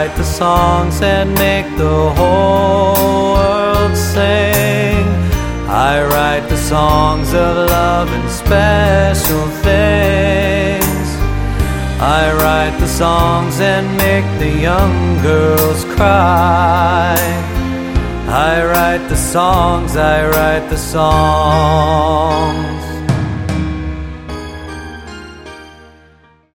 write the songs and make the whole world sing. I write the songs of love and special things. I write the songs and make the young girls cry. I write the songs, I write the songs.